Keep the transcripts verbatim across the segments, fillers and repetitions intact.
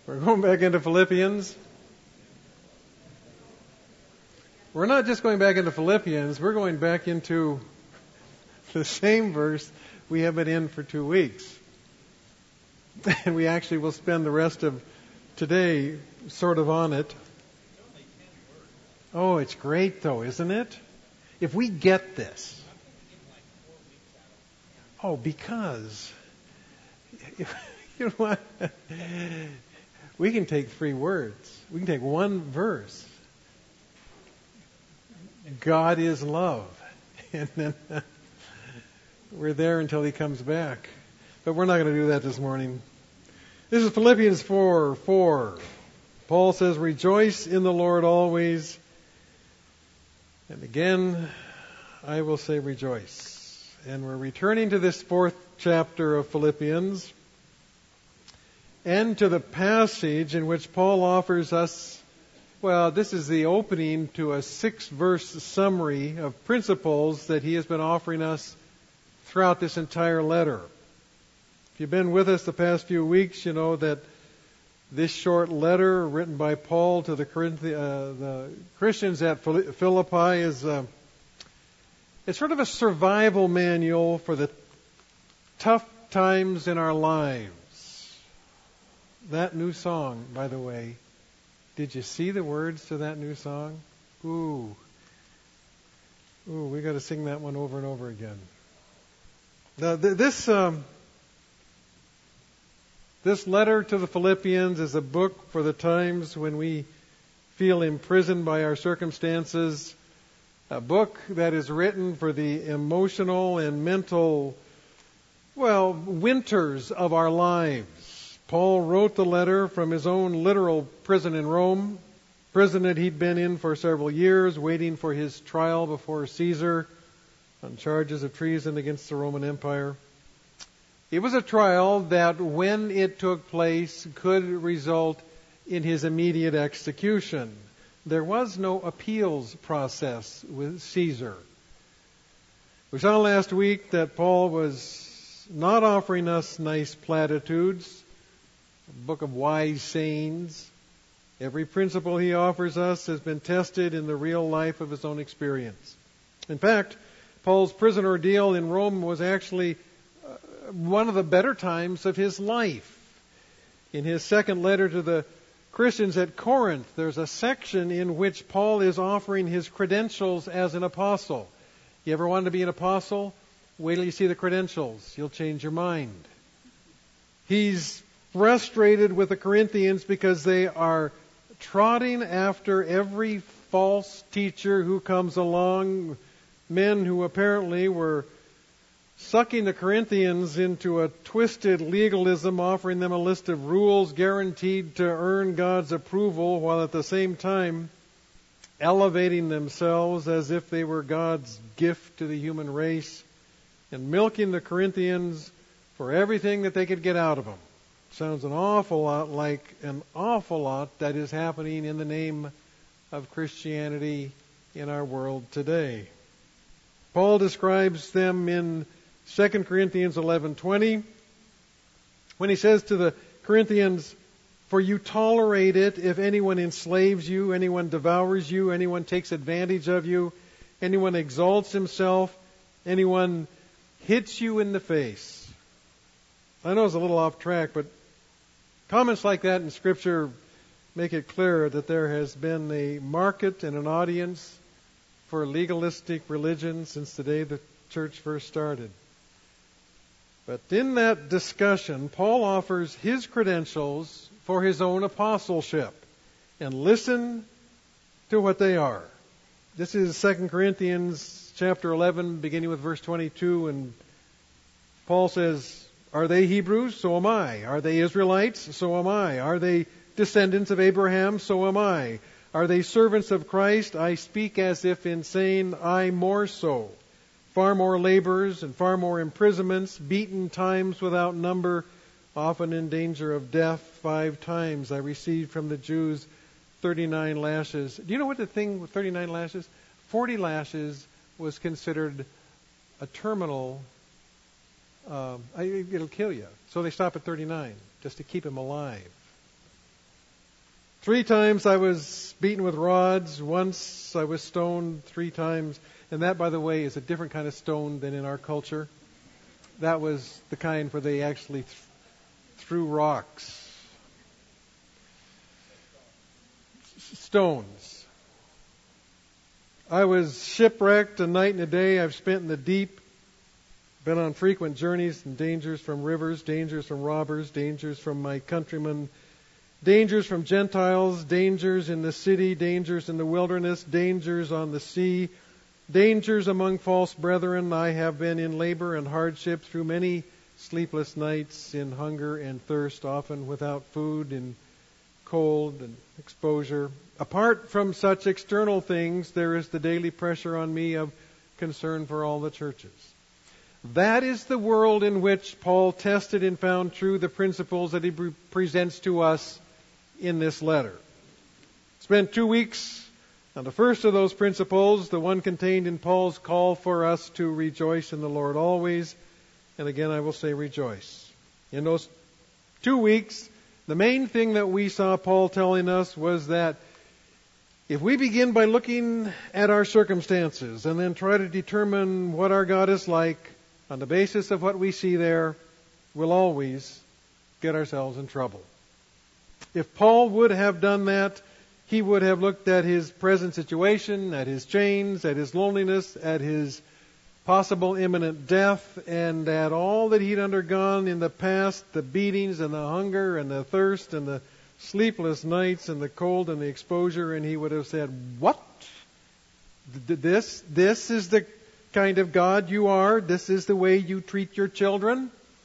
We're going back into Philippians. We're not just going back into Philippians, we're going back into the same verse we have been in for two weeks. And we actually will spend the rest of today sort of on it. Oh, it's great though, isn't it? If we get this. Oh, because, you know what? We can take three words. We can take one verse. God is love. And then we're there until He comes back. But we're not going to do that this morning. This is Philippians four four. Paul says, "Rejoice in the Lord always." And again, I will say rejoice. And we're returning to this fourth chapter of Philippians and to the passage in which Paul offers us, well, this is the opening to a six-verse summary of principles that he has been offering us throughout this entire letter. If you've been with us the past few weeks, you know that this short letter written by Paul to the, Corinthi- uh, the Christians at Philippi is uh, it's sort of a survival manual for the tough times in our lives. That new song, by the way, did you see the words to that new song? Ooh. Ooh, we got to sing that one over and over again. Now, th- this um, this letter to the Philippians is a book for the times when we feel imprisoned by our circumstances. A book that is written for the emotional and mental, well, winters of our lives. Paul wrote the letter from his own literal prison in Rome, prison that he'd been in for several years, waiting for his trial before Caesar on charges of treason against the Roman Empire. It was a trial that, when it took place, could result in his immediate execution. There was no appeals process with Caesar. We saw last week that Paul was not offering us nice platitudes, a book of wise sayings. Every principle he offers us has been tested in the real life of his own experience. In fact, Paul's prison ordeal in Rome was actually uh, one of the better times of his life. In his second letter to the Christians at Corinth, there's a section in which Paul is offering his credentials as an apostle. You ever wanted to be an apostle? Wait till you see the credentials. You'll change your mind. He's frustrated with the Corinthians because they are trotting after every false teacher who comes along, men who apparently were sucking the Corinthians into a twisted legalism, offering them a list of rules guaranteed to earn God's approval, while at the same time elevating themselves as if they were God's gift to the human race, and milking the Corinthians for everything that they could get out of them. Sounds an awful lot like an awful lot that is happening in the name of Christianity in our world today. Paul describes them in Second Corinthians eleven twenty, when he says to the Corinthians, "For you tolerate it if anyone enslaves you, anyone devours you, anyone takes advantage of you, anyone exalts himself, anyone hits you in the face." I know it's a little off track, but comments like that in Scripture make it clear that there has been a market and an audience for legalistic religion since the day the church first started. But in that discussion, Paul offers his credentials for his own apostleship. And listen to what they are. This is Second Corinthians chapter eleven, beginning with verse twenty-two. And Paul says, "Are they Hebrews? So am I. Are they Israelites? So am I. Are they descendants of Abraham? So am I. Are they servants of Christ? I speak as if insane, I more so. Far more labors and far more imprisonments, beaten times without number, often in danger of death. Five times I received from the Jews thirty-nine lashes." Do you know what the thing with thirty-nine lashes? forty lashes was considered a terminal, um, it'll kill you. So they stop at thirty-nine, just to keep him alive. Three times I was beaten with rods. Once I was stoned three times. And that, by the way, is a different kind of stone than in our culture. That was the kind where they actually th- threw rocks. S- stones. I was shipwrecked a night and a day I've spent in the deep. Been on frequent journeys and dangers from rivers, dangers from robbers, dangers from my countrymen, dangers from Gentiles, dangers in the city, dangers in the wilderness, dangers on the sea, dangers among false brethren. I have been in labor and hardship through many sleepless nights, in hunger and thirst, often without food, in cold and exposure. Apart from such external things, there is the daily pressure on me of concern for all the churches. That is the world in which Paul tested and found true the principles that he pre- presents to us in this letter. Spent two weeks on the first of those principles, the one contained in Paul's call for us to rejoice in the Lord always. And again, I will say rejoice. In those two weeks, the main thing that we saw Paul telling us was that if we begin by looking at our circumstances and then try to determine what our God is like, on the basis of what we see there, we'll always get ourselves in trouble. If Paul would have done that, he would have looked at his present situation, at his chains, at his loneliness, at his possible imminent death, and at all that he'd undergone in the past, the beatings and the hunger and the thirst and the sleepless nights and the cold and the exposure, and he would have said, what? This, this is the kind of God you are? This is the way you treat your children?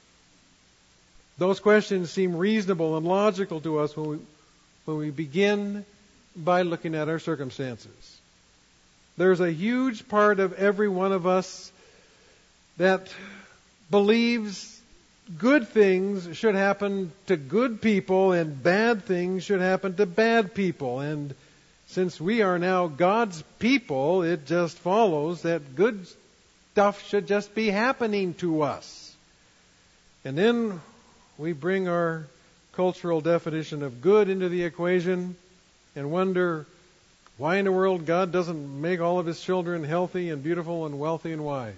Those questions seem reasonable and logical to us when we, when we begin by looking at our circumstances. There's a huge part of every one of us that believes good things should happen to good people and bad things should happen to bad people. And since we are now God's people, it just follows that good stuff should just be happening to us. And then we bring our cultural definition of good into the equation and wonder why in the world God doesn't make all of His children healthy and beautiful and wealthy and wise.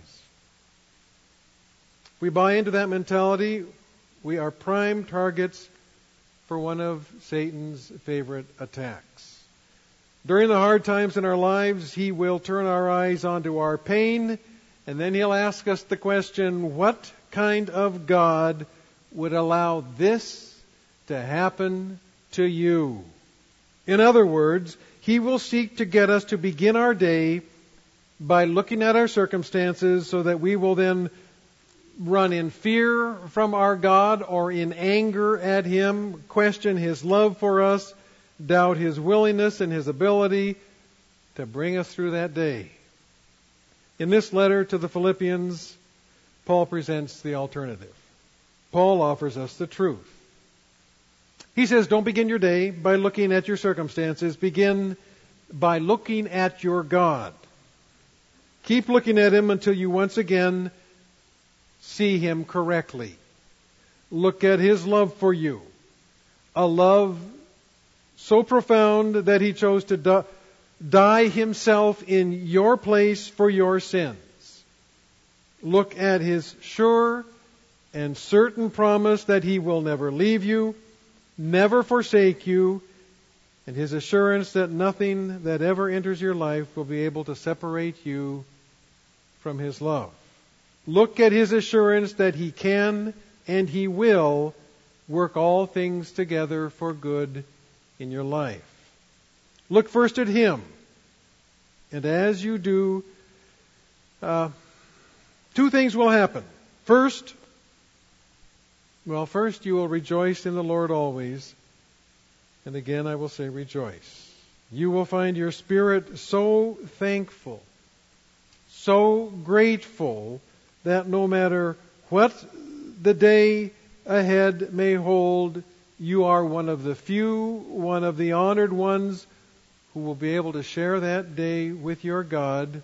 If we buy into that mentality, we are prime targets for one of Satan's favorite attacks. During the hard times in our lives, he will turn our eyes onto our pain, and then he'll ask us the question, what kind of God would allow this to happen to you? In other words, he will seek to get us to begin our day by looking at our circumstances so that we will then run in fear from our God or in anger at Him, question His love for us, doubt His willingness and His ability to bring us through that day. In this letter to the Philippians, Paul presents the alternative. Paul offers us the truth. He says, don't begin your day by looking at your circumstances. Begin by looking at your God. Keep looking at Him until you once again see Him correctly. Look at His love for you. A love so profound that He chose to die, die Himself in your place for your sins. Look at His sure and certain promise that He will never leave you, never forsake you, and His assurance that nothing that ever enters your life will be able to separate you from His love. Look at His assurance that He can and He will work all things together for good in your life. Look first at Him. And as you do, uh, two things will happen. First, well, first you will rejoice in the Lord always. And again, I will say rejoice. You will find your spirit so thankful, so grateful, that no matter what the day ahead may hold, you are one of the few, one of the honored ones who will be able to share that day with your God,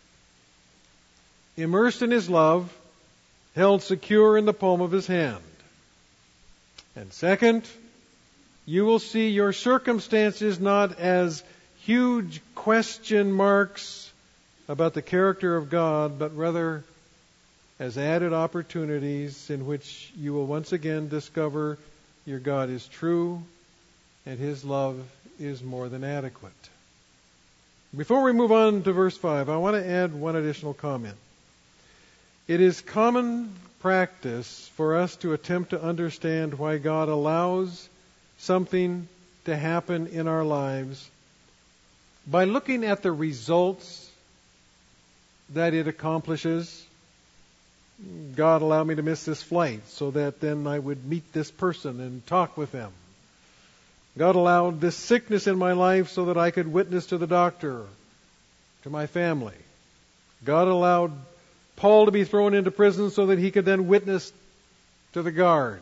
immersed in His love, held secure in the palm of His hand. And second, You will see your circumstances not as huge question marks about the character of God, but rather as added opportunities in which you will once again discover your God is true and His love is more than adequate. Before we move on to verse five, I want to add one additional comment. It is common practice for us to attempt to understand why God allows something to happen in our lives by looking at the results that it accomplishes. God allowed me to miss this flight so that then I would meet this person and talk with them. God allowed this sickness in my life so that I could witness to the doctor, to my family. God allowed Paul to be thrown into prison so that he could then witness to the guard.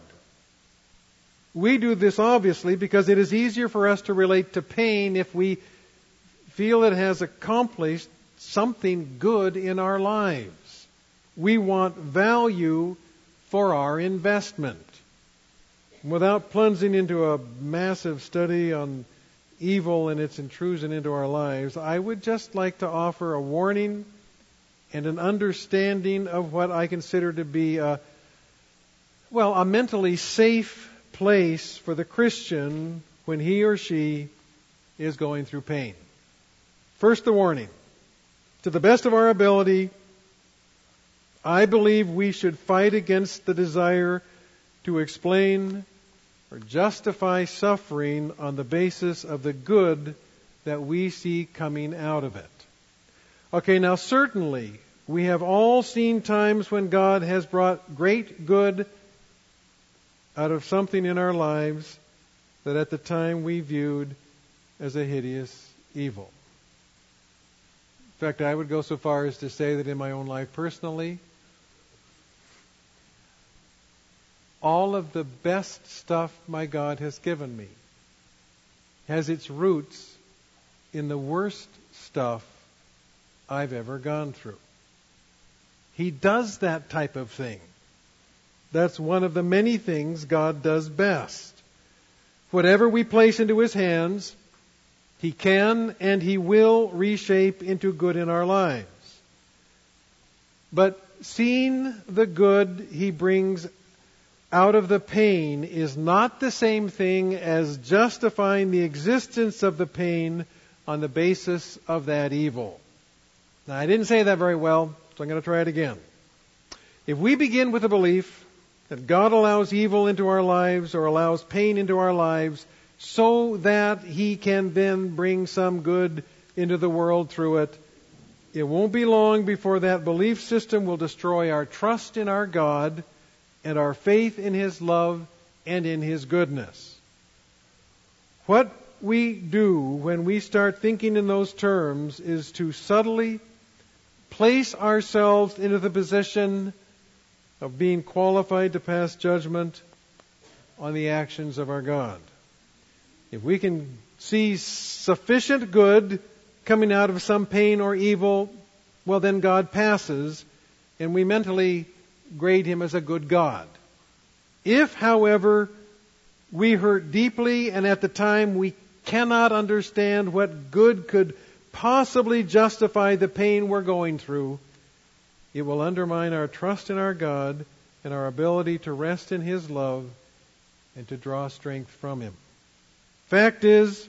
We do this obviously because it is easier for us to relate to pain if we feel it has accomplished something good in our lives. We want value for our investment. Without plunging into a massive study on evil and its intrusion into our lives, I would just like to offer a warning and an understanding of what I consider to be a, well, a mentally safe place for the Christian when he or she is going through pain. First, the warning. To the best of our ability, I believe we should fight against the desire to explain or justify suffering on the basis of the good that we see coming out of it. Okay, now certainly we have all seen times when God has brought great good out of something in our lives that at the time we viewed as a hideous evil. In fact, I would go so far as to say that in my own life personally, all of the best stuff my God has given me has its roots in the worst stuff I've ever gone through. He does that type of thing. That's one of the many things God does best. Whatever we place into His hands, He can and He will reshape into good in our lives. But seeing the good He brings out of the pain is not the same thing as justifying the existence of the pain on the basis of that evil. Now, I didn't say that very well, so I'm going to try it again. If we begin with the belief that God allows evil into our lives or allows pain into our lives so that He can then bring some good into the world through it, it won't be long before that belief system will destroy our trust in our God and our faith in His love and in His goodness. What we do when we start thinking in those terms is to subtly place ourselves into the position of being qualified to pass judgment on the actions of our God. If we can see sufficient good coming out of some pain or evil, well, then God passes, and we mentally grade Him as a good God. If, however, we hurt deeply and at the time we cannot understand what good could possibly justify the pain we're going through, it will undermine our trust in our God and our ability to rest in His love and to draw strength from Him. Fact is,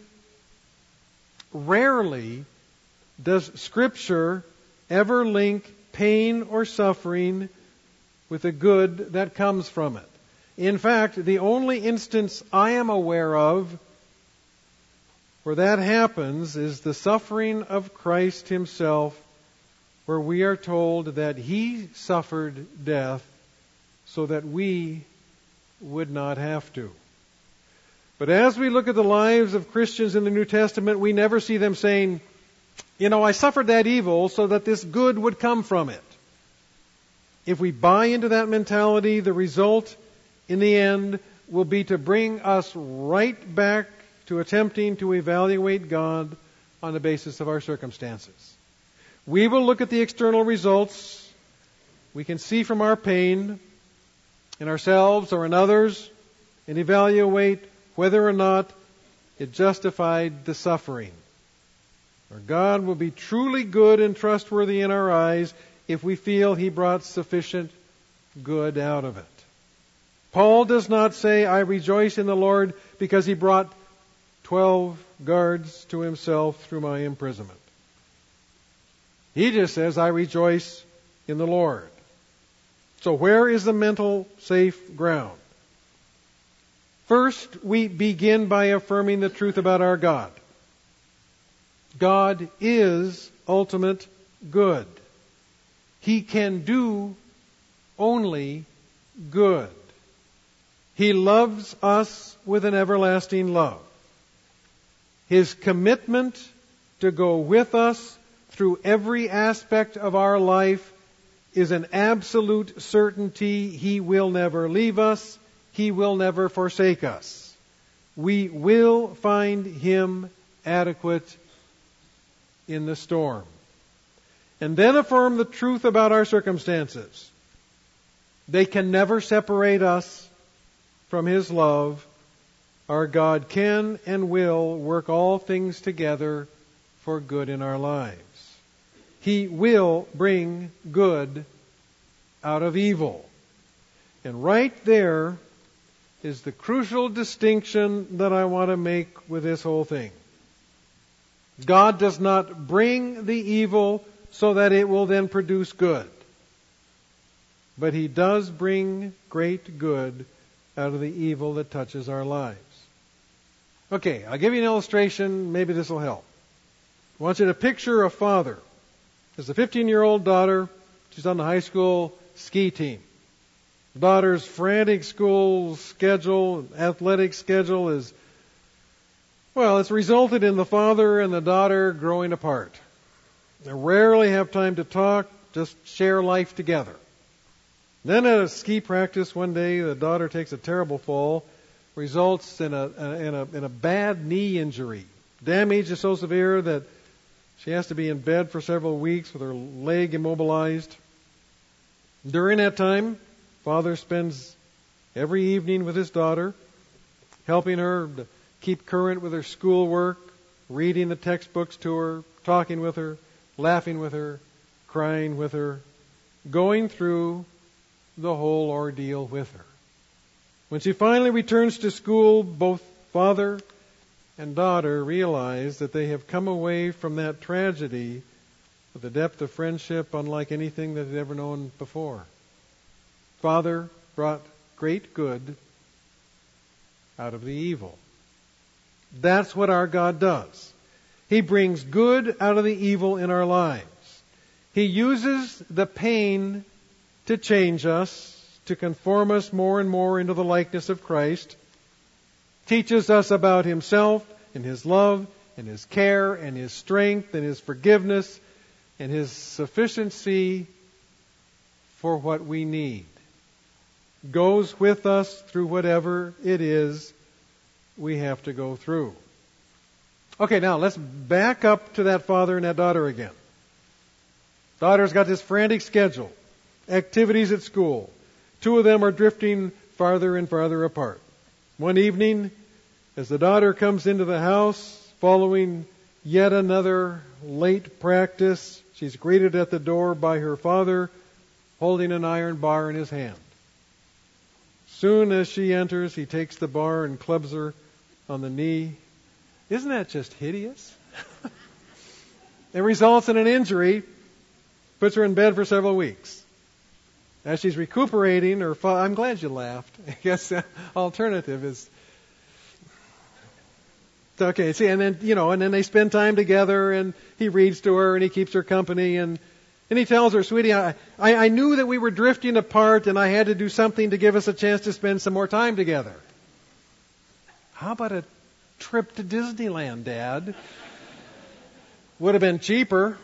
rarely does Scripture ever link pain or suffering with the good that comes from it. In fact, the only instance I am aware of where that happens is the suffering of Christ Himself, where we are told that He suffered death so that we would not have to. But as we look at the lives of Christians in the New Testament, we never see them saying, you know, I suffered that evil so that this good would come from it. If we buy into that mentality, the result in the end will be to bring us right back to attempting to evaluate God on the basis of our circumstances. We will look at the external results we can see from our pain in ourselves or in others and evaluate whether or not it justified the suffering. Our God will be truly good and trustworthy in our eyes if we feel He brought sufficient good out of it. Paul does not say, I rejoice in the Lord because He brought twelve guards to himself through my imprisonment. He just says, I rejoice in the Lord. So where is the mental safe ground? First, we begin by affirming the truth about our God. God is ultimate good. He can do only good. He loves us with an everlasting love. His commitment to go with us through every aspect of our life is an absolute certainty. He will never leave us. He will never forsake us. We will find Him adequate in the storm. And then affirm the truth about our circumstances. They can never separate us from His love. Our God can and will work all things together for good in our lives. He will bring good out of evil. And right there is the crucial distinction that I want to make with this whole thing. God does not bring the evil so that it will then produce good. But He does bring great good out of the evil that touches our lives. Okay, I'll give you an illustration. Maybe this will help. I want you to picture a father. There's a fifteen-year-old daughter. She's on the high school ski team. Daughter's frantic school schedule, athletic schedule is, well, it's resulted in the father and the daughter growing apart. They rarely have time to talk, just share life together. Then at a ski practice one day, the daughter takes a terrible fall, results in a, in a, in a bad knee injury. Damage is so severe that she has to be in bed for several weeks with her leg immobilized. During that time, father spends every evening with his daughter, helping her to keep current with her schoolwork, reading the textbooks to her, talking with her, laughing with her, crying with her, going through the whole ordeal with her. When she finally returns to school, both father and daughter realize that they have come away from that tragedy with a depth of friendship unlike anything that they'd ever known before. Father brought great good out of the evil. That's what our God does. He brings good out of the evil in our lives. He uses the pain to change us, to conform us more and more into the likeness of Christ, teaches us about Himself and His love and His care and His strength and His forgiveness and His sufficiency for what we need. Goes with us through whatever it is we have to go through. Okay, now let's back up to that father and that daughter again. Daughter's got this frantic schedule, activities at school. Two of them are drifting farther and farther apart. One evening, as the daughter comes into the house following yet another late practice, she's greeted at the door by her father holding an iron bar in his hand. Soon as she enters, he takes the bar and clubs her on the knee. Isn't that just hideous? It results in an injury, puts her in bed for several weeks. As she's recuperating, her fa- I'm glad you laughed. I guess the alternative is okay. See, and then you know, and then they spend time together, and he reads to her, and he keeps her company, and and he tells her, "Sweetie, I, I I knew that we were drifting apart, and I had to do something to give us a chance to spend some more time together. How about a trip to Disneyland, Dad? Would have been cheaper."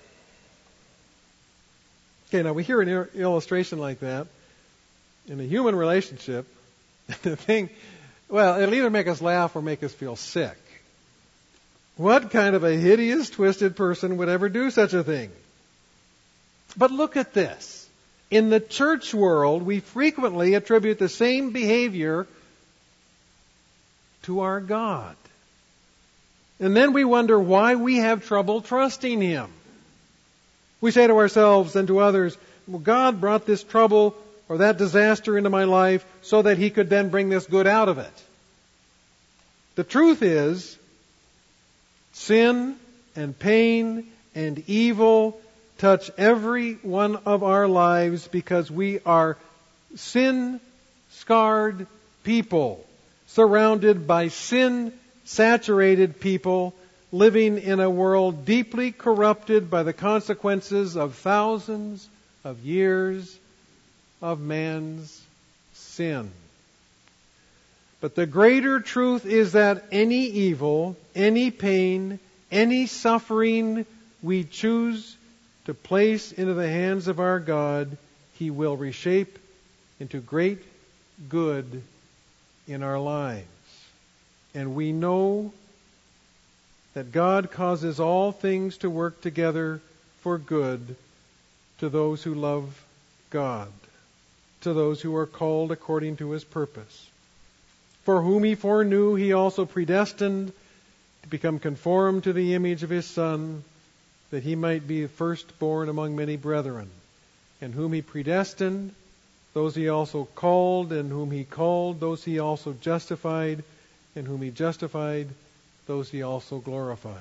Okay, now we hear an illustration like that in a human relationship. The thing, well, it'll either make us laugh or make us feel sick. What kind of a hideous, twisted person would ever do such a thing? But look at this. In the church world, we frequently attribute the same behavior to our God. And then we wonder why we have trouble trusting Him. We say to ourselves and to others, well, God brought this trouble or that disaster into my life so that He could then bring this good out of it. The truth is, sin and pain and evil touch every one of our lives because we are sin-scarred people, surrounded by sin-saturated people, living in a world deeply corrupted by the consequences of thousands of years of man's sin. But the greater truth is that any evil, any pain, any suffering we choose to place into the hands of our God, He will reshape into great good in our lives. And we know that God causes all things to work together for good to those who love God, to those who are called according to His purpose. For whom He foreknew, He also predestined to become conformed to the image of His Son, that He might be firstborn among many brethren. And whom He predestined, those He also called, and whom He called, those He also justified, and whom He justified, those He also glorified.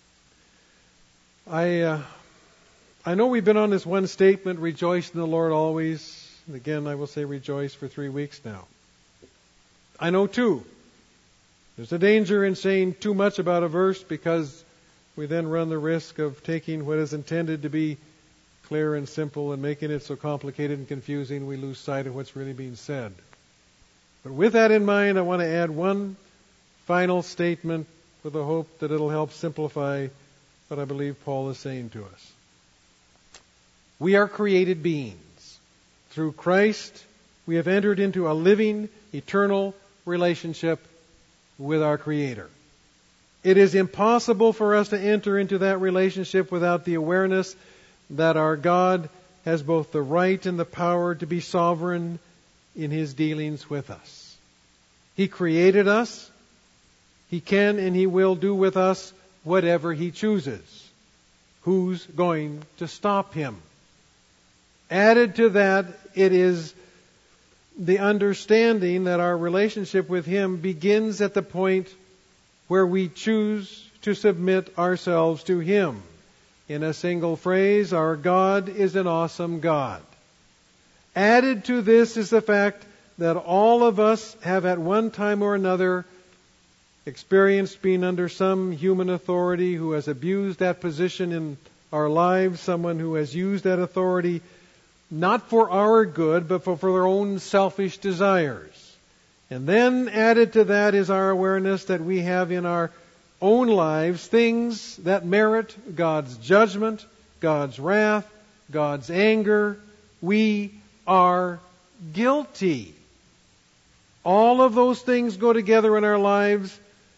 I uh, I know we've been on this one statement, rejoice in the Lord always. And again, I will say rejoice for three weeks now. I know, too, there's a danger in saying too much about a verse because we then run the risk of taking what is intended to be clear and simple and making it so complicated and confusing we lose sight of what's really being said. But with that in mind, I want to add one final statement with the hope that it'll help simplify what I believe Paul is saying to us. We are created beings. Through Christ, we have entered into a living, eternal relationship with our Creator. It is impossible for us to enter into that relationship without the awareness that our God has both the right and the power to be sovereign in His dealings with us. He created us. He can and He will do with us whatever He chooses. Who's going to stop Him? Added to that, it is the understanding that our relationship with Him begins at the point where we choose to submit ourselves to Him. In a single phrase, our God is an awesome God. Added to this is the fact that all of us have at one time or another experienced being under some human authority who has abused that position in our lives, someone who has used that authority not for our good, but for, for their own selfish desires. And then added to that is our awareness that we have in our own lives things that merit God's judgment, God's wrath, God's anger. We are guilty. All of those things go together in our lives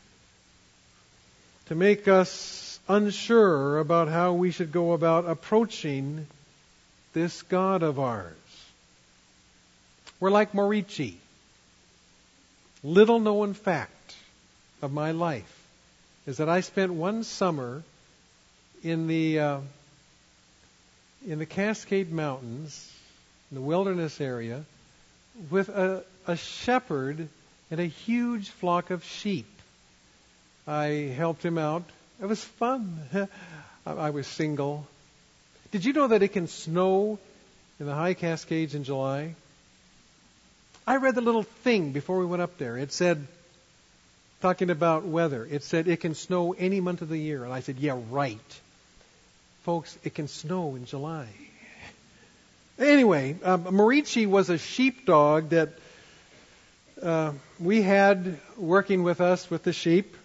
to make us unsure about how we should go about approaching this God of ours. We're like Morici. Little known fact of my life is that I spent one summer in the uh, in the Cascade Mountains, in the wilderness area, with a, a shepherd and a huge flock of sheep. I helped him out. It was fun. I was single. Did you know that it can snow in the high Cascades in July? I read the little thing before we went up there. It said, talking about weather, it said it can snow any month of the year. And I said, yeah, right. Folks, it can snow in July. Anyway, um, Morici was a sheepdog that uh, we had working with us with the sheep.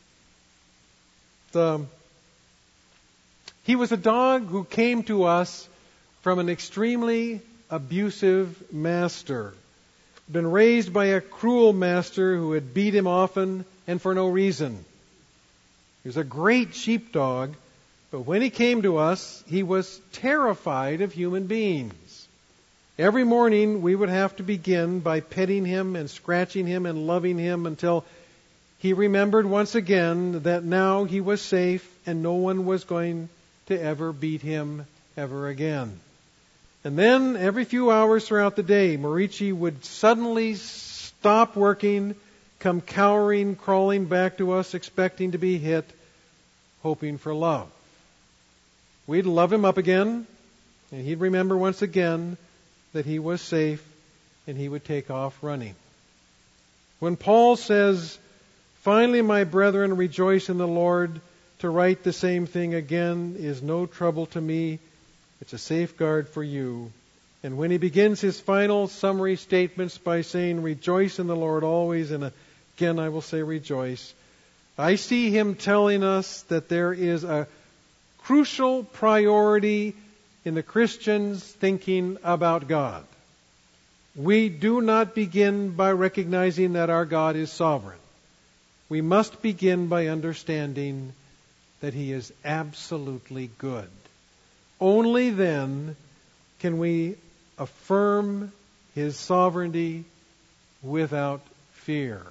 The He was a dog who came to us from an extremely abusive master. Been raised by a cruel master who had beat him often and for no reason. He was a great sheepdog, but when he came to us, he was terrified of human beings. Every morning we would have to begin by petting him and scratching him and loving him until he remembered once again that now he was safe and no one was going to ever beat him ever again. And then, every few hours throughout the day, Morici would suddenly stop working, come cowering, crawling back to us, expecting to be hit, hoping for love. We'd love him up again, and he'd remember once again that he was safe, and he would take off running. When Paul says, "Finally, my brethren, rejoice in the Lord," to write the same thing again is no trouble to me. It's a safeguard for you. And when he begins his final summary statements by saying, "Rejoice in the Lord always," and again I will say rejoice, I see him telling us that there is a crucial priority in the Christian's thinking about God. We do not begin by recognizing that our God is sovereign. We must begin by understanding that He is absolutely good. Only then can we affirm His sovereignty without fear.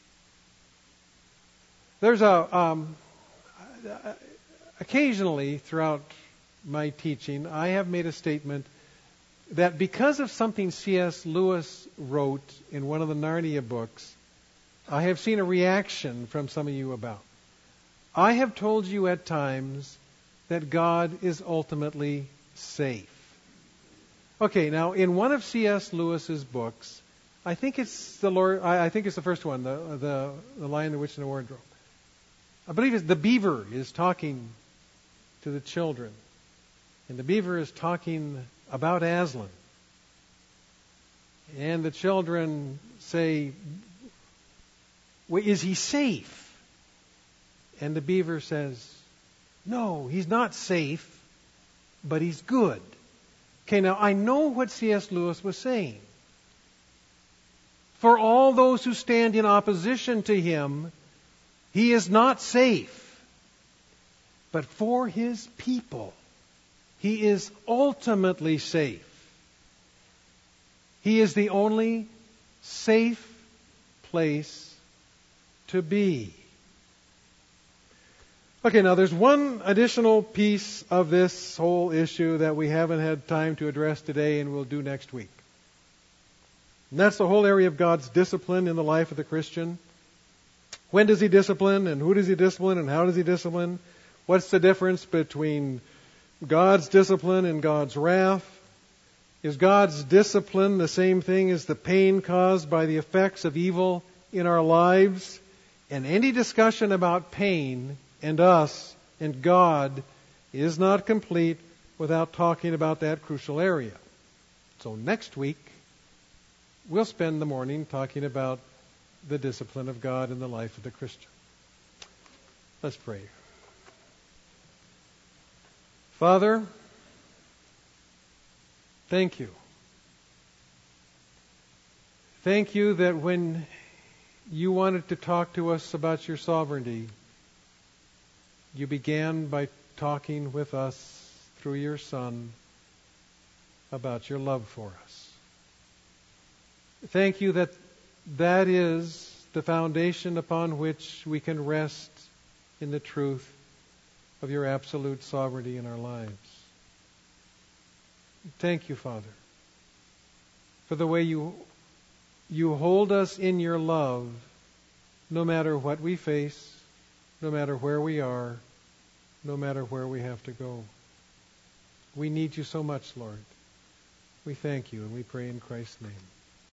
There's a um, occasionally throughout my teaching, I have made a statement that because of something C S Lewis wrote in one of the Narnia books, I have seen a reaction from some of you about. I have told you at times that God is ultimately safe. Okay, now in one of C S Lewis's books, I think it's the Lord. I, I think it's the first one, the the the Lion, the Witch, and the Wardrobe. I believe it's the beaver is talking to the children, and the beaver is talking about Aslan, and the children say, well, "Is he safe?" And the beaver says, "No, he's not safe, but he's good." Okay, now I know what C S Lewis was saying. For all those who stand in opposition to him, he is not safe. But for his people, he is ultimately safe. He is the only safe place to be. Okay, now there's one additional piece of this whole issue that we haven't had time to address today and we'll do next week. And that's the whole area of God's discipline in the life of the Christian. When does He discipline, and who does He discipline, and how does He discipline? What's the difference between God's discipline and God's wrath? Is God's discipline the same thing as the pain caused by the effects of evil in our lives? And any discussion about pain and us and God is not complete without talking about that crucial area. So next week, we'll spend the morning talking about the discipline of God in the life of the Christian. Let's pray. Father, thank you. Thank you that when you wanted to talk to us about your sovereignty, you began by talking with us through your Son about your love for us. Thank you that that is the foundation upon which we can rest in the truth of your absolute sovereignty in our lives. Thank you, Father, for the way you you hold us in your love no matter what we face, no matter where we are, no matter where we have to go. We need you so much, Lord. We thank you and we pray in Christ's name.